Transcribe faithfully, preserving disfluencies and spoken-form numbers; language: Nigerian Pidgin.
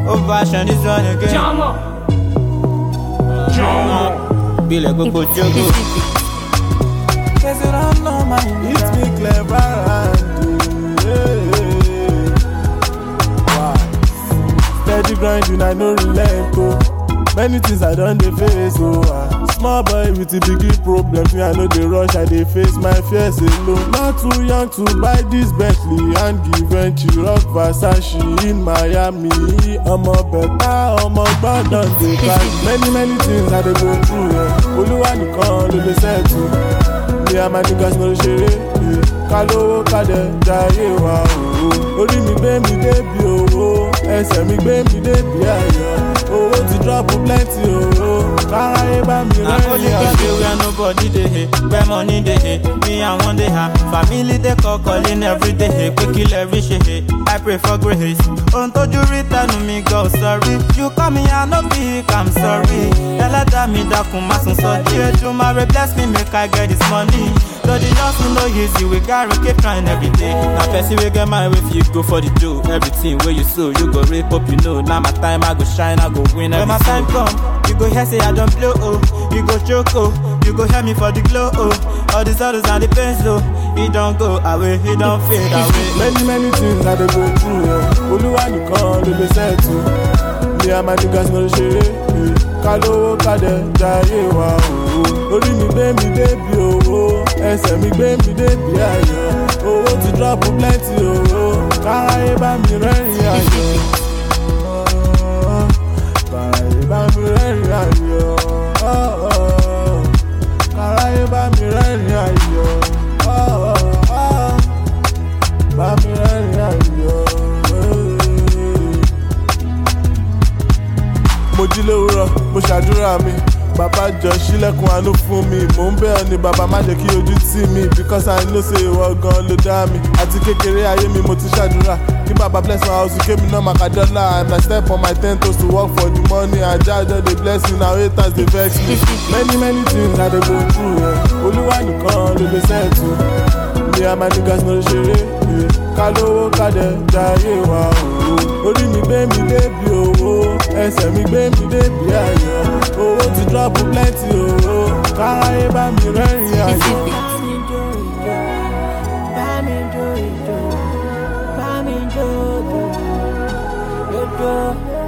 Ovation this one again. Jama. Jama. Be like go go jogo. Cause it don't know my It's me clever and wow. Steady grinding, I know relent oh. Many things I done they face oh. Uh. Small boy with the biggie problems. Me I know they rush, I they face my fears alone. Not too young to buy this Bentley and give entry rock Versace in Miami. I'm a better, I'm a bad on the back. Many many things I they go through. Yeah. Oluwa nikan lo le settle. Me and my niggas no share. Kalowo kade jaye wa o. Orí mi gbé mi débi owó, ẹsẹ̀ mi gbé mi débi ayọ̀. Owó ti drop plenty o. Káráyé bá mi rẹ́rìn ayọ̀. I only can say where nobody dey hate, where money dey hate. Me I want dey have family dey call calling every day. Hey, quick kill every shit. Hey. I pray for grace. On to you return me go sorry. You call me I no pick, I'm sorry. Ẹlẹ́dàá mi dákun má sùn sọ́jí. Èdùmàrè bless me make I get this money. So the hustle no easy, we gotta keep trying every day. Now person we get my way if you go for the dough. Everything where you sow, you go rape up, you know. Now my time I go shine, I go win. When my time come, you go hear say I don't blow, oh. You go choke, oh. You go hear me for the glow, oh. All these others and the pains, oh. He don't go away, he don't fade away. Many many things that they go through, yeah. Oluwa nikan lo le settle. Me and my niggas no share. Kalowo kade jaye wa o. Orí mi gbé mi débi owó, ẹsẹ̀ mi gbé mi débi ayọ̀. Owó ti drop plenty o. Káráyé bá mi rẹ́rìn ayọ̀. Káráyé bá mi rẹ́rìn ayọ̀. Káráyé bá mi rẹ́rìn ayọ̀. Bá mi rẹ́rìn ayọ̀. Mo jí lówùrọ̀, mo ṣàdúrà mi. Bàbá jọ ṣílẹ̀kùn àánú fún mi. Mò ń bẹ̀ ọ́ ni bàbá má jẹ́ kí ojú tì mí. Because I know say ìwọ gan ló dá mi. Àti kékeré ayé mi mo ti ṣàdúrà. Kí bàbá bless my house, kémi náà máa ka dọ́là. And I step on my ten toes to work for the money. Ajá àjọ dey bless me, now haters dey vex me. Many many things I dey go through. Yeah. Olúwa nìkan ló lè settle. Me and my niggas no ṣeré. Kalowo kade jaye wa o. Orí mi gbé mi débi owó, ẹsẹ̀ mi gbé mi débi ayọ̀. Owó ti drop plenty o. Káráyé bá mi rẹ́rìn ayọ̀. Bá mi jó ìjó, bá mi jó ìjó, bá mi jó ìjó.